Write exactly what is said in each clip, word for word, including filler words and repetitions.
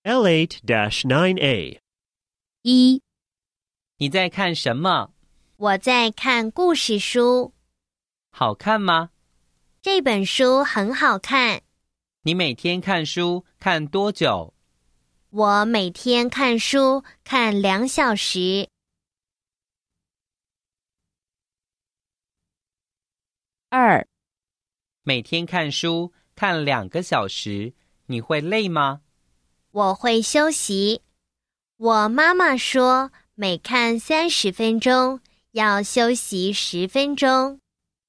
L eight dash nine A 一， 你在看什么？ 我在看故事书。 好看吗？ 这本书很好看。 你每天看书看多久？ 我每天看书看两小时。二， 每天看书看两个小时，你会累吗？ 我会休息。我妈妈说，每看三十分钟，要休息十分钟。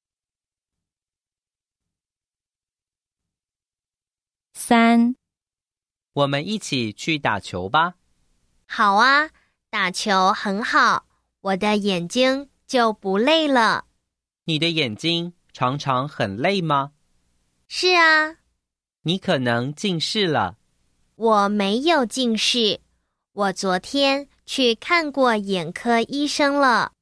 三， 我们一起去打球吧。 好啊，打球很好，我的眼睛就不累了。 你的眼睛常常很累吗？ 是啊。 你可能近视了。 我没有近视，我昨天去看过眼科医生了。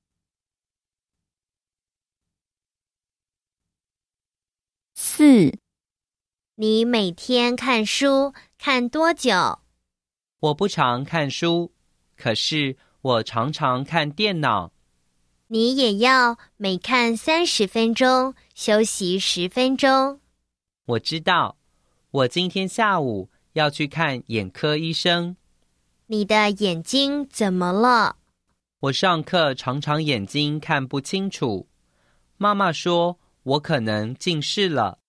四，你每天看书看多久？ 我不常看书，可是我常常看电脑。 你也要每看三十分钟，休息十分钟。 我知道，我今天下午要去看眼科医生。 你的眼睛怎么了？ 我上课常常眼睛看不清楚，妈妈说我可能近视了。